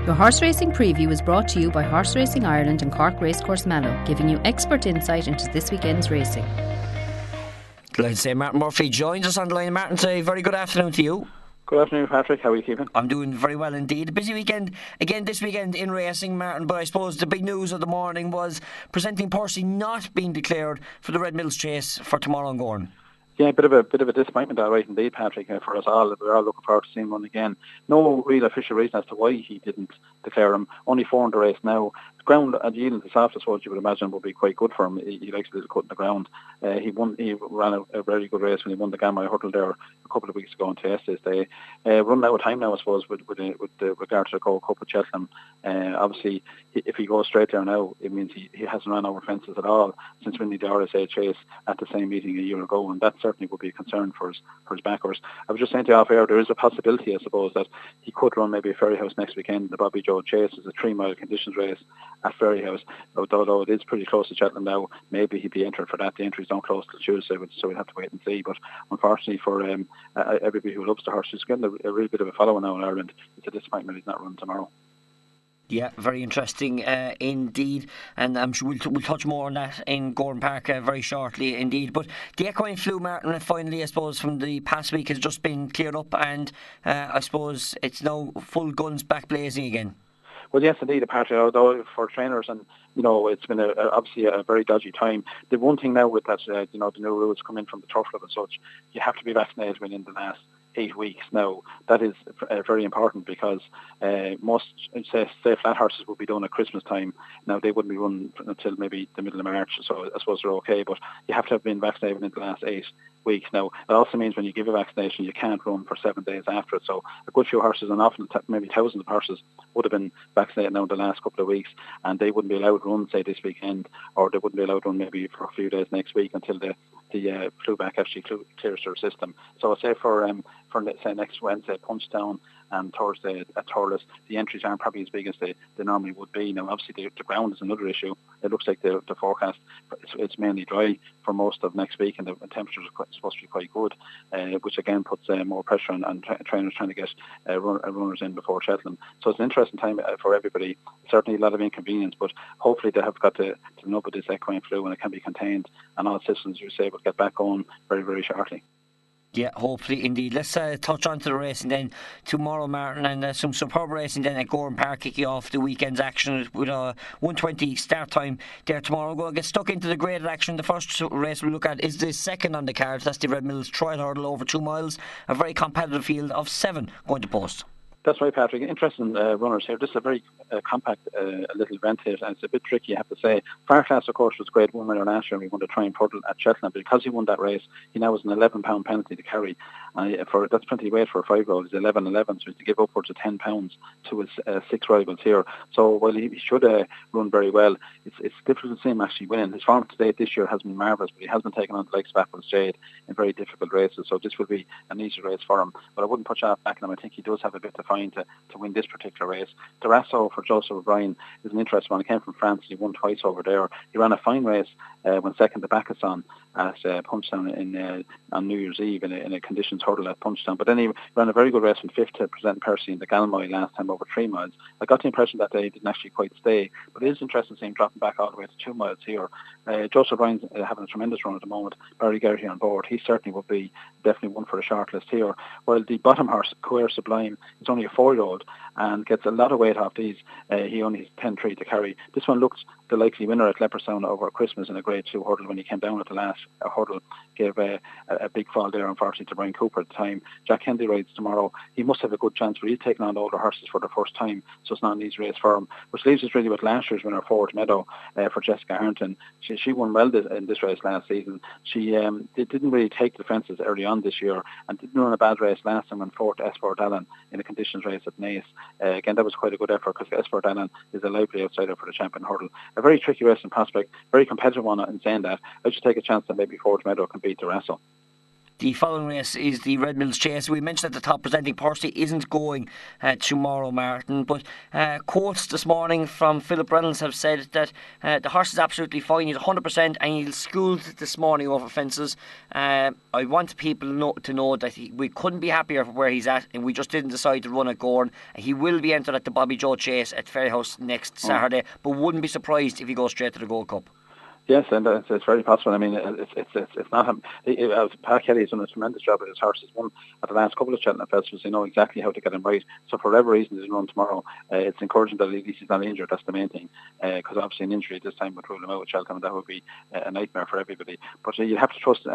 The Horse Racing Preview is brought to you by Horse Racing Ireland and Cork Racecourse Mallow, giving you expert insight into this weekend's racing. Delighted to say Martin Murphy joins us on the line. Martin, say very good afternoon to you. Good afternoon, Patrick. How are you keeping? I'm doing very well indeed. A busy weekend again this weekend in racing, Martin, but I suppose the big news of the morning was Presenting Percy not being declared for the Red Mills Chase for tomorrow in Gorn. Yeah, a bit of a disappointment, all right, indeed, Patrick, for us all. We're all looking forward to seeing him run again. No real official reason as to why he didn't declare him. Only 4 in the race now. The ground at Yield the soft, I suppose you would imagine, would be quite good for him. He likes a little cut in the ground. He ran a very good race when he won the Gamma Hurdle there a couple of weeks ago on yesterday's day. Running out of time now, I suppose, with regard to the Gold Cup at Cheltenham. Obviously, if he goes straight there now, it means he hasn't run over fences at all since winning the RSA Chase at the same meeting a year ago, and that certainly would be a concern for his backers. I was just saying to you off air, there is a possibility, I suppose, that he could run maybe a Ferryhouse next weekend. The Bobby Joe Chase is a 3-mile conditions race at Ferryhouse. Although it is pretty close to Cheltenham now, maybe he'd be entered for that. The entries don't close till Tuesday, so we'll have to wait and see. But unfortunately for everybody who loves the horse, he's getting a real bit of a following now in Ireland. It's a disappointment he's not running tomorrow. Yeah, very interesting indeed, and I'm sure we'll touch more on that in Gordon Park very shortly indeed. But the equine flu, Martin, finally, I suppose, from the past week has just been cleared up, and I suppose it's now full guns back blazing again. Well, yes, indeed, Patrick, although for trainers, and it's been obviously a very dodgy time. The one thing now with that, the new rules come in from the Turf Club and such, you have to be vaccinated within the last 8 weeks now. That is very important because most, say flat horses will be done at Christmas time. Now they wouldn't be run until maybe the middle of March, so I suppose they're okay, but you have to have been vaccinated in the last 8 weeks. Now it also means when you give a vaccination you can't run for 7 days after it, so a good few horses, and often maybe thousands of horses, would have been vaccinated now in the last couple of weeks, and they wouldn't be allowed to run, say, this weekend, or they wouldn't be allowed to run maybe for a few days next week until the flu back actually clears their system. So I'd say for say next Wednesday, Punchdown, and Thursday at Thurles, the entries aren't probably as big as they normally would be. Now, obviously, the ground is another issue. It looks like the forecast, it's mainly dry for most of next week, and the temperatures are supposed to be quite good, which again puts more pressure on trainers trying to get runners in before Cheltenham. So it's an interesting time for everybody. Certainly a lot of inconvenience, but hopefully they have got to know about this equine flu and it can be contained, and all systems, you say, will get back on very, very shortly. Yeah, hopefully indeed. Let's touch on to the racing then tomorrow, Martin, and some superb racing then at Gordon Park, kicking off the weekend's action with a 1:20 start time there tomorrow. We'll get stuck into the graded action. The first race we'll look at is the second on the card. That's the Red Mills Trial Hurdle over 2 miles. A very competitive field of 7 going to post. That's right, Patrick. Interesting runners here. This is a very compact little event here, and it's a bit tricky, I have to say. Farclas, of course, was great 1 winner last year, and we won the Triumph Hurdle at Cheltenham. Because he won that race, he now has an £11 penalty to carry. That's plenty of weight for a 5-year-old. He's 11, so he has to give upwards of £10 to his 6 rivals here. So while he should run very well, it's difficult to see him actually winning. His form to date this year has been marvellous, but he has been taken on the likes of Apple's Jade in very difficult races, so this will be an easy race for him. But I wouldn't put that back on him. I think he does have a bit to find to win this particular race. Darasso for Joseph O'Brien is an interesting one. He came from France. He won twice over there. He ran a fine race when second to Bacchusson at Punchdown on New Year's Eve in a conditions hurdle at Punchdown. But then he ran a very good race from 5th to Present Percy in the Galmoy last time over 3 miles. I got the impression that day he didn't actually quite stay, but it is interesting to see him dropping back all the way to 2 miles here. Joseph O'Brien's having a tremendous run at the moment. Barry Geraghty on board. He certainly would be definitely one for the short list here. While the bottom horse, Coeur Sublime, is only a 4-year-old and gets a lot of weight off these. He only has 10.3 to carry. This one looks the likely winner at Leopardstown over Christmas in a Grade 2 hurdle. When he came down at the last hurdle, gave a big fall there, unfortunately, to Brian Cooper at the time. Jack Hendy rides tomorrow. He must have a good chance, but he's taking on older horses for the first time, so it's not an easy race for him. Which leaves us really with last year's winner, Forward Meadow, for Jessica Harrington. She won well in this race last season. She didn't really take the fences early on this year, and didn't run a bad race last time when Fort Esport Allen in a conditions race at Naas. Again, that was quite a good effort because Esport Allen is a lively outsider for the champion hurdle. A very tricky race in prospect, very competitive one in saying that. I just take a chance that maybe Forge Meadow can beat Darasso. The following race is the Red Mills Chase. We mentioned at the top presenting Percy isn't going tomorrow, Martin, but quotes this morning from Philip Reynolds have said that the horse is absolutely fine, he's 100% and he's schooled this morning over fences. I want people to know that we couldn't be happier where he's at, and we just didn't decide to run at Gorn. He will be entered at the Bobby Joe Chase at Ferryhouse next Saturday, but wouldn't be surprised if he goes straight to the Gold Cup. Yes, and it's very possible. I mean, it's not. Pat Kelly has done a tremendous job with his horse. He's won at the last couple of Cheltenham festivals. They know exactly how to get him right. So for whatever reason he's run tomorrow, it's encouraging that at least he's not injured. That's the main thing. Because obviously an injury this time would rule him out at Cheltenham, and that would be a nightmare for everybody. But you have to trust.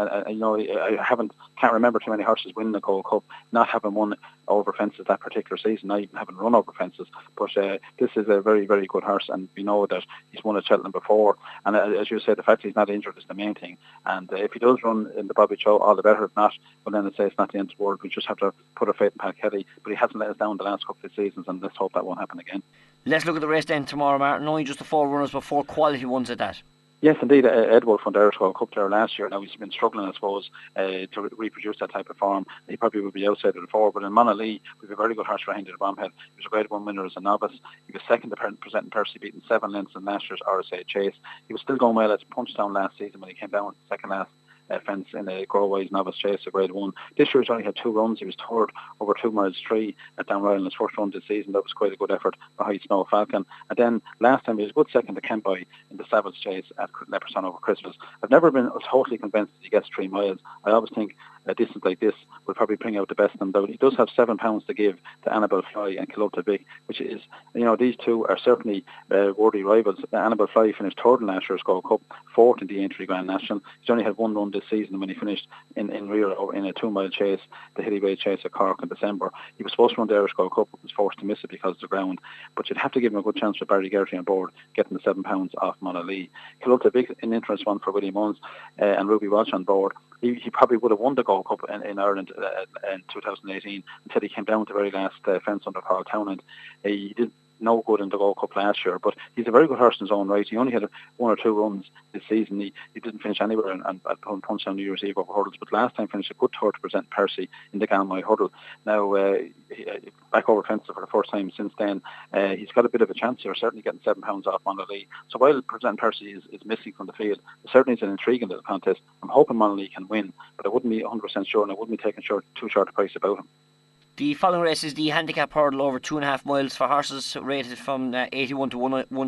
I can't remember too many horses winning the Gold Cup not having won over fences that particular season. I even haven't run over fences. But this is a very, very good horse, and we know that he's won at Cheltenham before. And as you said, the fact he's not injured is the main thing. And if he does run in the Bobby Joe, all the better. If not, well, then I'd say it's not the end of the world. We just have to put our faith in Pat Kelly. But he hasn't let us down the last couple of seasons, and let's hope that won't happen again. Let's look at the race then tomorrow, Martin. Only just the 4 runners, but 4 quality ones at that. Yes, indeed. Ed Wolf won the Irish Gold Cup there last year. Now he's been struggling, I suppose, to reproduce that type of form. He probably would be outside of the 4. But in Monaglee, we have a very good horse for Henry de Bromhead. He was a Grade 1 winner as a novice. He was second to presenting Percy, beating 7 lengths in last year's RSA Chase. He was still going well at Punchdown last season when he came down second last fence in a Galway's novice chase, a Grade 1. This year he's only had 2 runs. He was third over 2 miles 3 at Downroyal in his first run this season. That was quite a good effort behind Snow Falcon. And then last time he was a good second to Kemboy in the Savills Chase at Leopardstown over Christmas. I've never been totally convinced that he gets 3 miles. I always think a distance like this will probably bring out the best in them. He does have £7 to give to Annabelle Fly and Kilota Vic, which is, these two are certainly worthy rivals. Annabelle Fly finished third in last year's Gold Cup, 4th in the Aintree Grand National. He's only had 1 run this season when he finished in rear in a 2 mile chase, the Hillyway Chase at Cork in December. He was supposed to run the Irish Gold Cup, but was forced to miss it because of the ground. But you'd have to give him a good chance with Barry Geraghty on board, getting the £7 off Monaglee. Kilota Vic, an interest one for Willie Muns and Ruby Walsh on board. He probably would have won the Gold Cup in Ireland in 2018 until he came down to the very last fence under Paul Townend. He did no good in the Gold Cup last year, but he's a very good horse in his own right. He only had 1 or 2 runs this season. He didn't finish anywhere at Punchdown New Year's Eve over hurdles, but last time finished a good third to present Percy in the Galmoy hurdle. Now, back over fences for the first time since then. He's got a bit of a chance here, certainly getting £7 off Monaglee. So while present Percy is missing from the field, it certainly is an intriguing little contest. I'm hoping Monaglee can win, but I wouldn't be 100% sure, and I wouldn't be taking too short a price about him. The following race is the handicap hurdle over 2.5 miles for horses rated from 81 to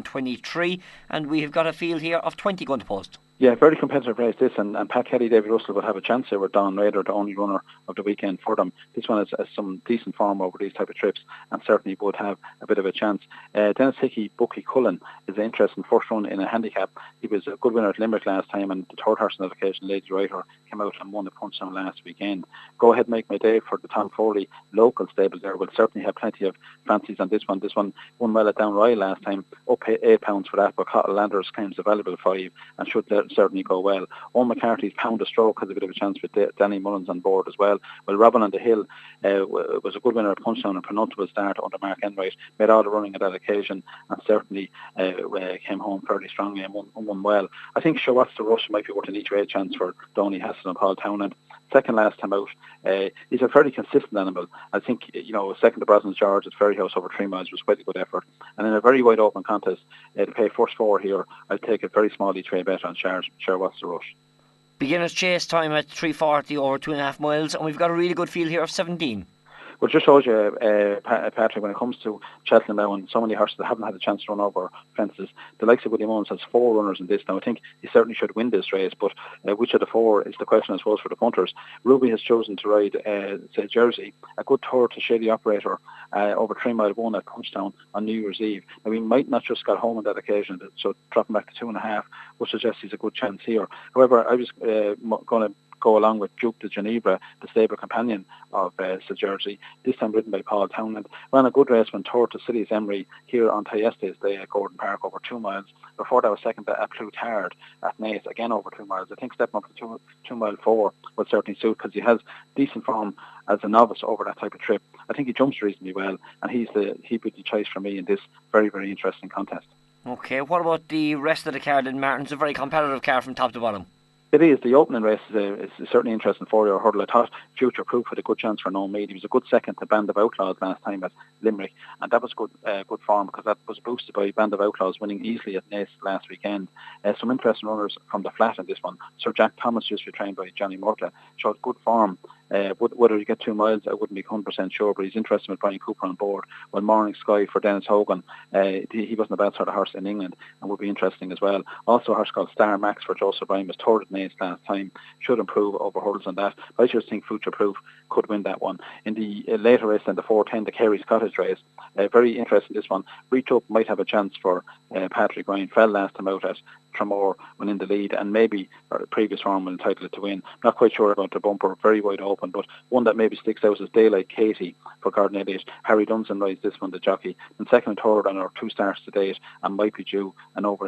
123, and we have got a field here of 20 going to post. Yeah, very competitive race this, and Pat Kelly, David Russell would have a chance here with Don Raider, the only runner of the weekend for them. This one has some decent form over these type of trips and certainly would have a bit of a chance. Dennis Hickey, Bucky Cullen is an interesting first run in a handicap. He was a good winner at Limerick last time, and the third horse on that occasion, Lady Writer, came out and won the Punchdown last weekend. Go Ahead Make My Day for the Tom Foley local stable there will certainly have plenty of fancies on this one. This one won well at Downroyal last time, up £8 for that, but Cottle Landers claims a valuable 5 and should certainly go well. Owen McCarthy's Pound of Stroke has a bit of a chance with Danny Mullins on board as well. Well, Robin on the Hill was a good winner at Punchdown and penultimate start under Mark Enright, made all the running at that occasion and certainly came home fairly strongly and won well. I think Show What's the Rush might be worth an each way chance for Donny Hassan and Paul Townend. Second last time out, he's a fairly consistent animal. I think, second to Brosnan's George at Ferryhouse over 3 miles was quite a good effort. And in a very wide open contest, to pay first 4 here, I'll take a very small each way bet on Share What's the Rush. Beginner's chase time at 3:40 over 2.5 miles, and we've got a really good field here of 17. Well, just shows you, Patrick, when it comes to Cheltenham now and so many horses that haven't had a chance to run over fences, the likes of William Owens has 4 runners in this. Now, I think he certainly should win this race, but which of the 4 is the question, I suppose, for the punters. Ruby has chosen to ride, say, Jersey, a good tour to Shady Operator over 3 mile 1 at Punchdown on New Year's Eve. Now, he might not just got home on that occasion, so dropping back to 2.5 would suggest he's a good chance here. However, I was going to go along with Duke de Geneva, the stable companion of Sir Jersey, this time ridden by Paul Townend. Ran a good race when toured to City's Emery here on yesterday's day at Gordon Park over 2 miles. Before that was second at Plutard at Naas, again over 2 miles. I think stepping up to 2 mile 4 would certainly suit because he has decent form as a novice over that type of trip. I think he jumps reasonably well, and he would be the choice for me in this very, very interesting contest. Okay, what about the rest of the card in Martin? It's a very competitive card from top to bottom. It is. The opening race is certainly interesting for your hurdle. I thought Future Proof had a good chance for No Mead. He was a good second to Band of Outlaws last time at Limerick, and that was good form because that was boosted by Band of Outlaws winning easily at Naas last weekend. Some interesting runners from the flat in this one. Sir Jack Thomas, used to be trained by Johnny Murtagh, showed good form. Whether he get 2 miles, I wouldn't be 100% sure, but he's interested with Brian Cooper on board. Well, Morning Sky for Dennis Hogan, he wasn't a bad sort of horse in England and would be interesting as well. Also a horse called Star Max for Joseph Ryan was third at Naas last time, should improve over hurdles on that. But I just think Future Proof could win that one. In the later race then, the 4:10, the Kerry's Cottage race, very interesting this one. Reach Up might have a chance for Patrick Ryan. Fell last time out at Tramore when in the lead, and maybe previous form will entitle it to win. Not quite sure about the bumper, very wide open, but one that maybe sticks out is Daylight Katie for Gordon Elliott. Harry Dunson rides this one, the jockey, and second and third on our 2 starts to date, and might be due an over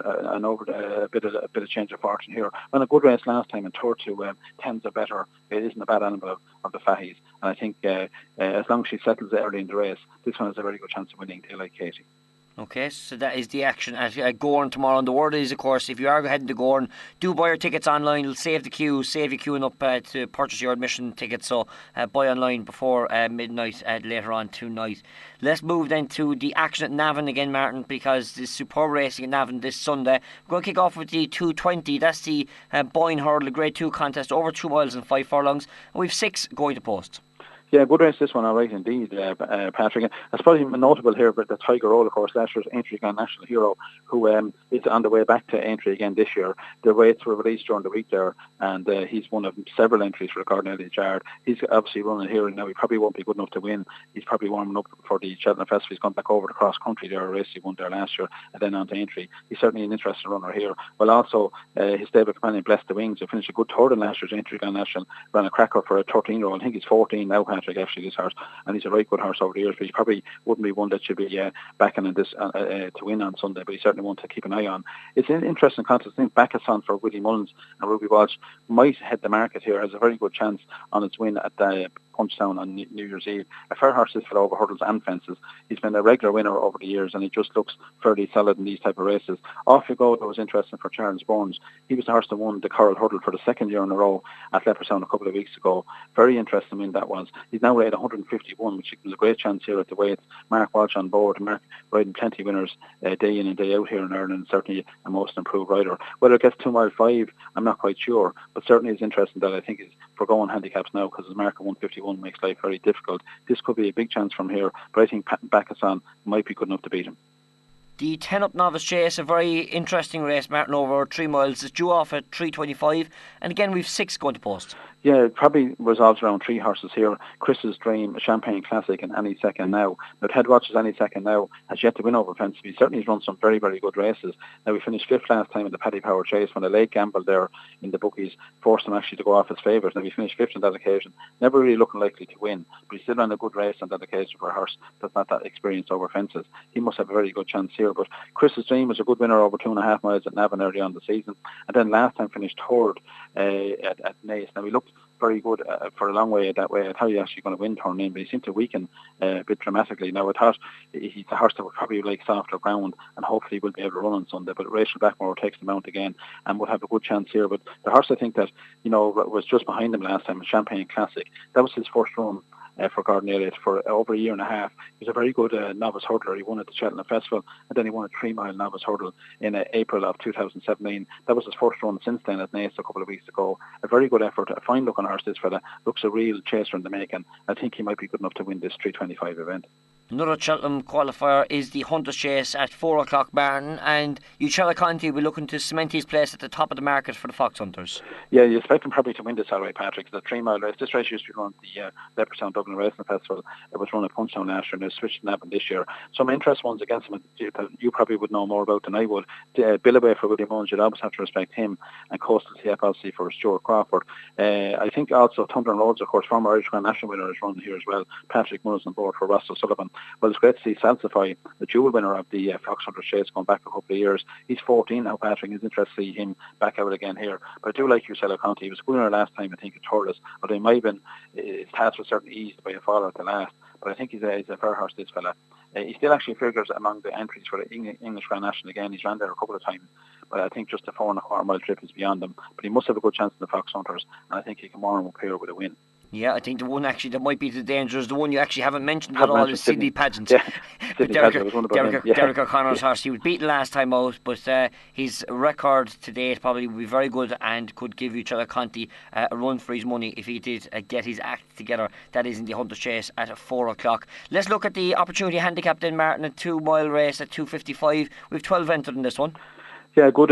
a bit of change of fortune here. When a good race last time and third to tens are better, it isn't a bad animal of the fatties, and I think as long as she settles early in the race, this one has a very good chance of winning, Daylight Katie. Okay, so that is the action at Gowran tomorrow. And the word is, of course, if you are heading to Gowran, do buy your tickets online. It'll save the queue, save you queuing up to purchase your admission tickets. So buy online before midnight later on tonight. Let's move then to the action at Navan again, Martin, because there's superb racing at Navan this Sunday. We're going to kick off with the 220. That's the Boyne Hurdle, Grade 2 contest, over 2 miles and 5 furlongs. And we've 6 going to post. Yeah, good race this one, all right indeed, Patrick. It's probably notable here, but the Tiger Roll, of course, last year's Aintree Glen National Hero, who is on the way back to Aintree again this year. The weights were released during the week there, and he's one of several entries for the Gordon Elliott Yard. He's obviously running here, and now he probably won't be good enough to win. He's probably warming up for the Cheltenham Festival. He's gone back over to cross country there, a race he won there last year, and then on to Aintree. He's certainly an interesting runner here. Well, also, his stable companion, Bless the Wings, who finished a good third in last year's Aintree Glen National, ran a cracker for a 13-year-old. I think he's 14 now, Patrick, actually, this horse. And he's a very good horse over the years, but he probably wouldn't be one that should be backing in this to win on Sunday, but he's certainly one to keep an eye on. It's an interesting contest. I think Bacchus for Willie Mullins and Ruby Walsh might head the market here, has a very good chance on its win at the Punchtown on New Year's Eve. A fair horse is for over hurdles and fences. He's been a regular winner over the years, and he just looks fairly solid in these type of races. Off you go, that was interesting for Charles Burns. He was the horse that won the Coral Hurdle for the second year in a row at Leopardstown a couple of weeks ago. Very interesting win that was. He's now rated 151, which gives a great chance here at the weights. Mark Walsh on board. Mark riding plenty of winners day in and day out here in Ireland, certainly a most improved rider. Whether it gets 2 mile 5, I'm not quite sure, but certainly it's interesting that I think is for going handicaps now, because his mark of 151 makes life very difficult. This could be a big chance from here, but I think Bacchus might be good enough to beat him. The 10 up Novice Chase, a very interesting race, Martin, over 3 miles. It's due off at 3:25, and again we've 6 going to post. Yeah, it probably resolves around 3 horses here. Chris's Dream, Champagne Classic, and Any Second Now. But Head Watches Any Second Now has yet to win over fence. He certainly has run some very, very good races. Now, we finished 5th last time in the Paddy Power Chase when a late gamble there in the bookies forced him actually to go off his favourite. Now, we finished 5th on that occasion. Never really looking likely to win, but he still ran a good race on that occasion for a horse that's not that experienced over fences. He must have a very good chance here. But Chris's Dream was a good winner over 2.5 miles at Navan early on the season. And then last time finished third at Naas. Now, he looked very good for a long way that way. I thought he was actually going to win turn in, but he seemed to weaken a bit dramatically. Now, I thought he's a horse that would probably like softer ground, and hopefully will be able to run on Sunday. But Rachel Blackmore takes the mount again and would have a good chance here. But the horse I think that, was just behind him last time, Champagne Classic, that was his first run for Gordon Elliott for over a year and a half. He was a very good novice hurdler. He won at the Cheltenham Festival, and then he won a 3 mile novice hurdle in April of 2017. That was his first run since then at Naas a couple of weeks ago. A very good effort, a fine looking horse this fella. Looks a real chaser in the making. I think he might be good enough to win this 325 event. Another Cheltenham qualifier is the Hunters Chase at 4 o'clock, Martin, and Uchella Conti will be looking to cement his place at the top of the market for the Fox Hunters. Yeah, you expect him probably to win this, all right, Patrick. The 3 mile race, this race used to be run at the Leopardstown Dublin Racing Festival. It was run at Punchtown last year, and it switched to Navan this year. Some interesting ones against him that you probably would know more about than I would. Billaway for William Mullins, you'd always have to respect him, and Coastal CFLC for Stuart Crawford. I think also Thunder and Roads, of course, former Irish Grand National winner, is running here as well. Patrick Mullins on board for Russell Sullivan. Well, it's great to see Salsify, the dual winner of the Fox Hunters Chase, going back a couple of years. He's 14 now, Patrick. It's interesting to see him back out again here. But I do like Uchella Conti. He was a winner last time, I think, at Torres, although he might have been, his task was certainly eased by a fall at the last. But I think he's a fair horse, this fella. He still actually figures among the entries for the English Grand National again. He's ran there a couple of times, but I think just a 4.25 mile trip is beyond him. But he must have a good chance in the Fox Hunters, and I think he can warm him up here with a win. Yeah, I think the one actually that might be the danger is the one you actually haven't mentioned at all is Sydney Pageant. Yeah, Derek O'Connor's horse. He was beaten last time out, but his record to date probably would be very good and could give Uccello Conti a run for his money if he did get his act together. That is in the Hunter's Chase at 4 o'clock. Let's look at the opportunity handicap then, Martin, a 2 mile race at 2.55. We've 12 entered in this one. Yeah, good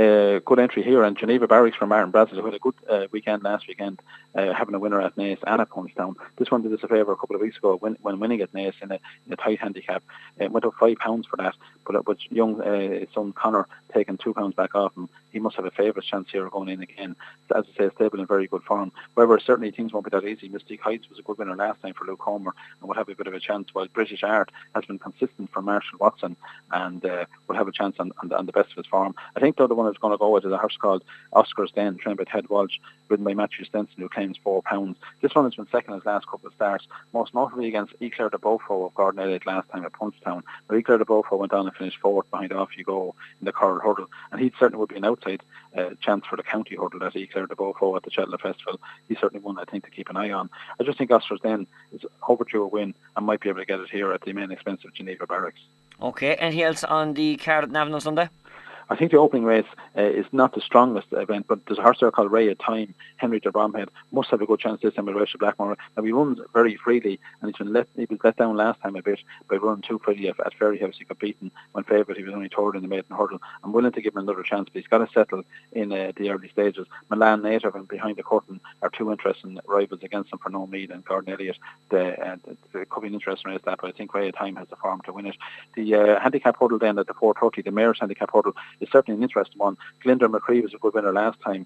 entry here, and Geneva Barracks for Martin Brazil, who had a good weekend last weekend, having a winner at Naas and at Punchestown. This one did us a favour a couple of weeks ago when winning at Naas in a tight handicap. It went up £5 for that, but it was young son Connor taking £2 back off him. He must have a favourite chance here of going in again. As I say, stable in very good form. However, certainly things won't be that easy. Mystique Heights was a good winner last time for Luke Homer and will have a bit of a chance, while British Art has been consistent for Marshall Watson and will have a chance on the best of his form. I think the other one is going to go with is a horse called Oscar's Den, trained by Ted Walsh, ridden by Matthew Stenson, who claims £4. This one has been second in his last couple of starts, most notably against Eclair de Beaufort of Gordon Elliott last time at Punchestown. But Eclair de Beaufort went on and finished fourth behind Off You Go in the Coral Hurdle, and he certainly would be an outside chance for the county hurdle at Eclair de Beaufort at the Cheltenham Festival. He's certainly one I think to keep an eye on. I just think Oscar's Den is overdue a win and might be able to get it here at the main expense of Geneva Barracks. Okay, anything else on the card at Navan on Sunday? I think the opening race is not the strongest event, but there's a horse there called Ray of Time. Henry de Bromhead must have a good chance this time with Rachel Blackmore. Now, he runs very freely, and he was let down last time a bit by running too freely at Ferryhouse. He got beaten when favourite. He was only third in the maiden hurdle. I'm willing to give him another chance, but he's got to settle in the early stages. Milan Native and Behind the Curtain are two interesting rivals against him for No Mead and Gordon Elliott. It could be an interesting race that, but I think Ray of Time has the form to win it. The handicap hurdle then at the 4:30, the Mayor's handicap hurdle, is certainly an interesting one. Glyndon McCree was a good winner last time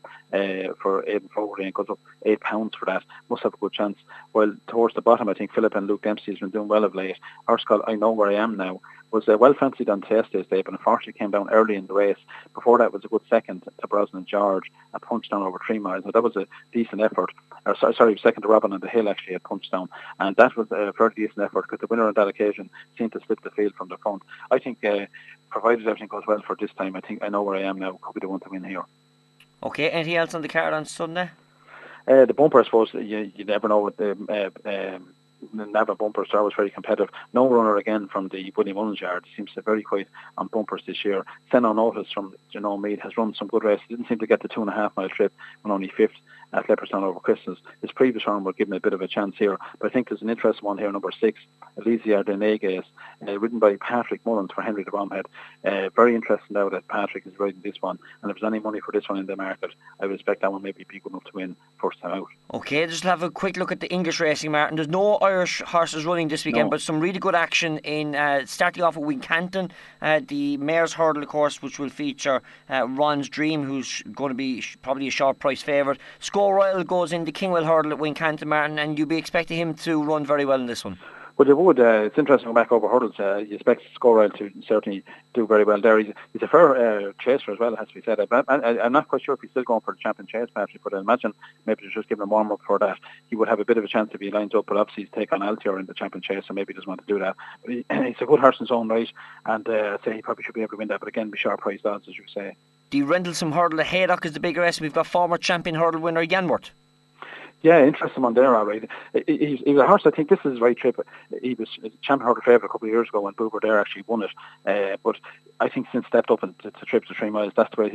for Aidan Fogarty and goes up £8 for that. Must have a good chance. While towards the bottom, I think Philip and Luke Dempsey has been doing well of late. Horse called I Know Where I Am Now was well fancied on Tuesday's day, but unfortunately came down early in the race. Before that was a good second to Brosnan George at Punchestown over 3 miles. Now, that was a decent effort. Second to Robin on the Hill actually at Punchestown, and that was a very decent effort because the winner on that occasion seemed to slip the field from the front. I think provided everything goes well for this time, I think I Know Where I Am Now could be the one to win here. Okay, anything else on the card on Sunday? The bumper, I suppose, you never know with the Navan bumper star was very competitive. No runner again from the Willie Mullins yard. Seems to be very quiet on bumpers this year. Seno Notice from Janelle Mead has run some good races. Didn't seem to get the 2.5 mile trip when only fifth at Leopardstown over Christmas. His previous run will give him a bit of a chance here, but I think there's an interesting one here, number 6, Elysia Denegas, ridden by Patrick Mullins for Henry de Bromhead. Very interesting now that Patrick is riding this one, and if there's any money for this one in the market, I would expect that one maybe be good enough to win first time out. Okay, just have a quick look at the English racing, Martin. There's no Irish horses running this weekend, but some really good action in starting off at Wincanton, the Mayor's Hurdle, of course, which will feature Ron's Dream, who's going to be probably a short price favourite. Score Royal goes in the Kingwell Hurdle at Wincanton, Martin, and you'll be expecting him to run very well in this one. Well, they would. It's interesting going back over hurdles. You expect Score Royal to certainly do very well there. He's a fair chaser as well, it has to be said. I'm not quite sure if he's still going for the champion chase, Patrick, but I imagine maybe they're just giving him a warm-up for that. He would have a bit of a chance if he lines up, but obviously he's taken Altior in the champion chase, so maybe he doesn't want to do that. But he's a good horse in his own right, and I'd say he probably should be able to win that, but again, be sharp priced odds, as you say. The Rendlesham Hurdle at Haydock is the big race. We've got former champion hurdle winner Yanworth. Yeah, interesting one there, all right. He was a horse, I think this is his right trip. He was a champion hurdle favourite a couple of years ago when Boober there actually won it. But I think since stepped up into trips to 3 miles, that's the way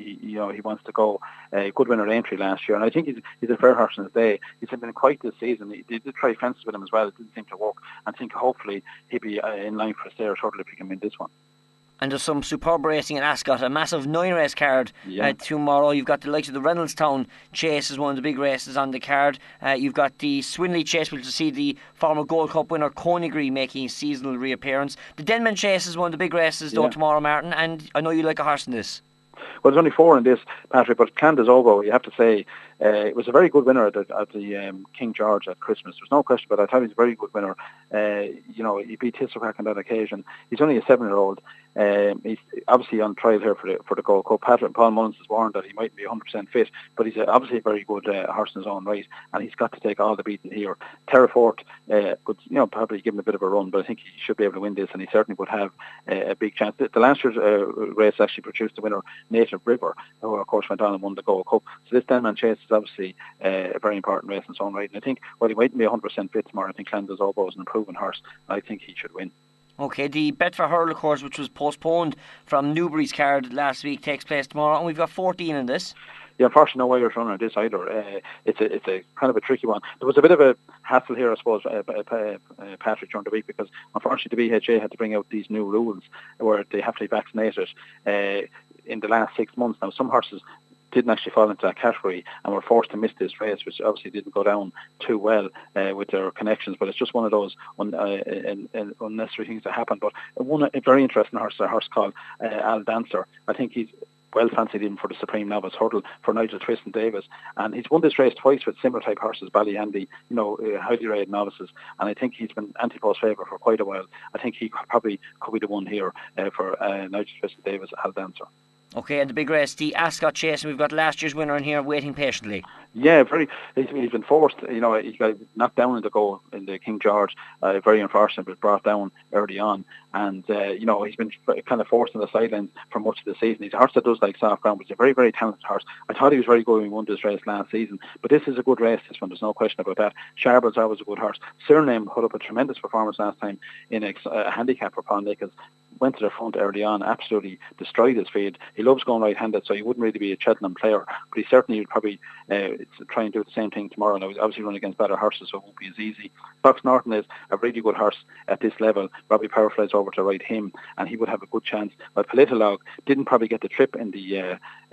he wants to go. Good winner entry last year, and I think he's a fair horse in his day. He's been quite this season. He did try fences with him as well. It didn't seem to work. I think hopefully he'll be in line for a Stayers Hurdle if he can win this one. And there's some superb racing in Ascot, a massive 9-race card tomorrow. You've got the likes of the Reynolds Chase as one of the big races on the card. You've got the Swinley Chase, which will see the former Gold Cup winner Coneygree making a seasonal reappearance. The Denman Chase is one of the big races though tomorrow, Martin, and I know you like a horse in this. Well, there's only 4 in this, Patrick, but Candace Obo, you have to say, it was a very good winner at the King George at Christmas. There's no question, but I thought he was a very good winner. He beat Tisselcrack on that occasion. He's only a 7-year-old. He's obviously on trial here for the Gold Cup. Paul Mullins has warned that he might be 100% fit, but he's obviously a very good horse in his own right, and he's got to take all the beating here. Terrafort could, probably give him a bit of a run, but I think he should be able to win this, and he certainly would have a big chance. The last year's race actually produced the winner, Native River, who of course went on and won the Gold Cup. So this 10-man chase is obviously a very important race in its own right, and I think while he mightn't be 100% fit tomorrow, I think Clanders Oboe is an improving horse. I think he should win. Okay, the Betfair Hurl course, which was postponed from Newbury's card last week, takes place tomorrow, and we've got 14 in this. Yeah, unfortunately, no Irish runner in this either. It's a kind of a tricky one. There was a bit of a hassle here, I suppose, Patrick, during the week, because unfortunately the BHA had to bring out these new rules where they have to be vaccinated in the last 6 months. Now, some horses didn't actually fall into that category and were forced to miss this race, which obviously didn't go down too well with their connections. But it's just one of those unnecessary things that happen. But a very interesting horse, a horse called Al Dancer. I think he's well fancied even for the Supreme Novice Hurdle for Nigel Twiston-Davis, and he's won this race twice with similar type horses, Ballyandy, highly rated novices, and I think he's been Antipode's favourite for quite a while. I think he probably could be the one here for Nigel Twiston-Davis, Al Dancer. Okay, and the big race, the Ascot Chase, and we've got last year's winner in here waiting patiently. Yeah, he's been forced, he got knocked down in the goal in the King George, very unfortunate, but brought down early on, and he's been kind of forced on the sidelines for much of the season. He's a horse that does like soft ground, but he's a very, very talented horse. I thought he was very good when he won this race last season, but this is a good race, this one, there's no question about that. Charbel's always a good horse. Surname put up a tremendous performance last time in a handicap for Paul Nichols. Went to the front early on, absolutely destroyed his field. He loves going right-handed, so he wouldn't really be a Cheltenham player, but he certainly would probably try and do the same thing tomorrow. Now, he's obviously running against better horses, so it won't be as easy. Fox Norton is a really good horse at this level. Robbie Power flies over to ride him, and he would have a good chance. But Politolog didn't probably get the trip in the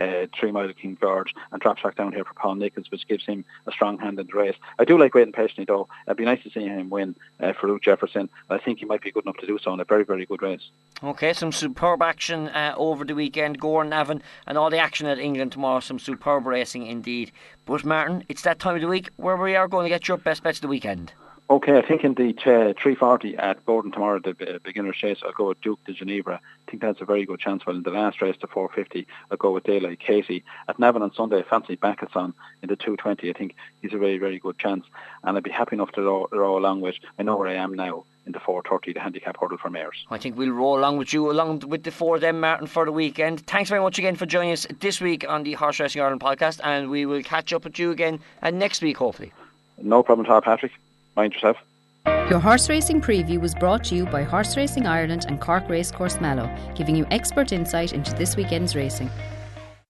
3 Mile of King George, and drops back down here for Paul Nichols, which gives him a strong hand in the race. I do like waiting patiently, though. It'd be nice to see him win for Luke Jefferson. I think he might be good enough to do so in a very, very good race. Okay, some superb action over the weekend. Gowran, Navan, and all the action at England tomorrow. Some superb racing indeed. But Martin, it's that time of the week where we are going to get your best bets of the weekend. Okay, I think in the 340 at Gordon tomorrow, the beginner's chase, I'll go with Duke de Ginevra. I think that's a very good chance. Well, in the last race, the 450, I'll go with Daylight Katie. At Navan on Sunday, I fancy Bacchus in the 220. I think he's a very, very good chance. And I'd be happy enough to row along with, I know where I am now, in the 430, the handicap hurdle for mares. I think we'll roll along with you, along with the four of them, Martin, for the weekend. Thanks very much again for joining us this week on the Horse Racing Ireland podcast, and we will catch up with you again next week, hopefully. No problem at all, Patrick. Mind yourself. Your horse racing preview was brought to you by Horse Racing Ireland and Cork Racecourse Mallow, giving you expert insight into this weekend's racing.